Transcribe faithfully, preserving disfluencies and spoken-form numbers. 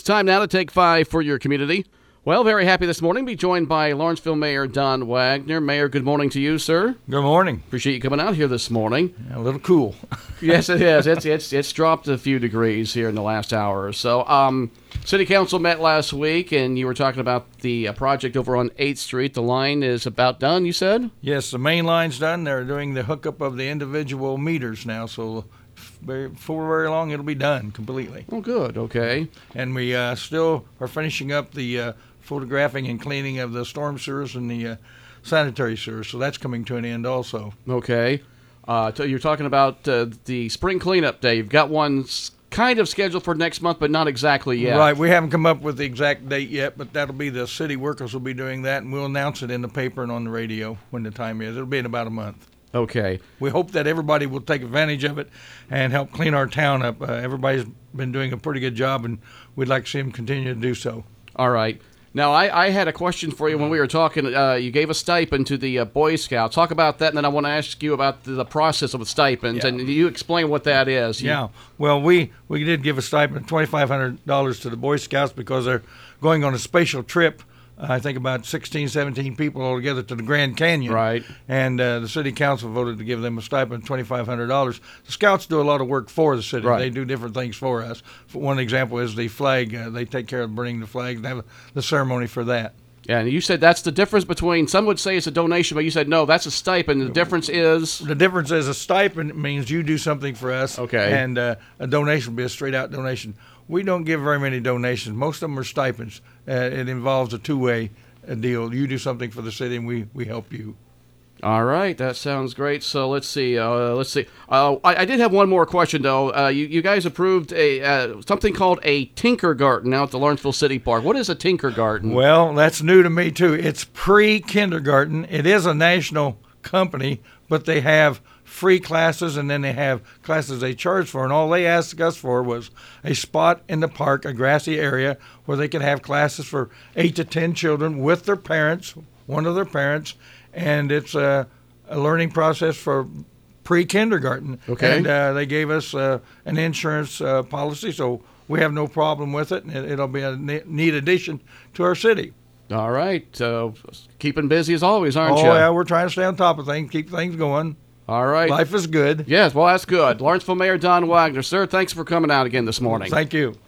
It's time now to take five for your community. Well, very happy this morning to be joined by Lawrenceville Mayor Don Wagner. Mayor, good morning to you, sir. Good morning. Appreciate you coming out here this morning. A little cool. Yes, it is. It's it's it's dropped a few degrees here in the last hour or so. Um, City Council met last week, and you were talking about the uh, project over on eighth Street. The line is about done, you said? Yes, the main line's done. They're doing the hookup of the individual meters now, so very, before very long it'll be done completely. Oh, good. Okay. And we uh, still are finishing up the uh, photographing and cleaning of the storm sewers and the uh, sanitary sewers, so that's coming to an end also. Okay. Uh, so you're talking about uh, the spring cleanup day. You've got one s- kind of scheduled for next month, but not exactly yet. Right. We haven't come up with the exact date yet, but that'll be the city workers will be doing that, and we'll announce it in the paper and on the radio when the time is. It'll be in about a month. Okay. We hope that everybody will take advantage of it and help clean our town up. Uh, everybody's been doing a pretty good job, and we'd like to see them continue to do so. All right. Now, I, I had a question for you when we were talking. Uh, you gave a stipend to the uh, Boy Scouts. Talk about that, and then I want to ask you about the, the process of the stipends, Yeah. and you explain what that is. You, Yeah. Well, we, we did give a stipend of twenty-five hundred dollars to the Boy Scouts because they're going on a special trip. Uh, I think about sixteen, seventeen people altogether to the Grand Canyon. Right. And uh, the city council voted to give them a stipend of twenty-five hundred dollars. The Scouts do a lot of work for the city. Right. They do different things for us. For one example is the flag. Uh, they take care of bringing the flag and have the ceremony for that. Yeah, and you said that's the difference between, some would say it's a donation, but you said, no, that's a stipend. The difference is? The difference is a stipend means you do something for us. Okay. And uh, a donation would be a straight-out donation. We don't give very many donations. Most of them are stipends. Uh, it involves a two-way uh, deal. You do something for the city, and we, we help you. All right, that sounds great. So let's see. Uh, let's see. Uh, I, I did have one more question, though. Uh, you, you guys approved a uh, something called a Tinker Garden out at the Lawrenceville City Park. What is a Tinker Garden? Well, that's new to me, too. It's pre-kindergarten. It is a national company, but they have free classes, and then they have classes they charge for. And all they asked us for was a spot in the park, a grassy area, where they could have classes for eight to ten children with their parents, one of their parents. And it's a, a learning process for pre-kindergarten. Okay. And uh, they gave us uh, an insurance uh, policy, so we have no problem with it. And it, it'll be a ne- neat addition to our city. All right. Uh, keeping busy as always, aren't Oh, you? yeah, we're trying to stay on top of things, keep things going. All right. Life is good. Yes, well, that's good. Lawrenceville Mayor Don Wagner. Sir, thanks for coming out again this morning. Thank you.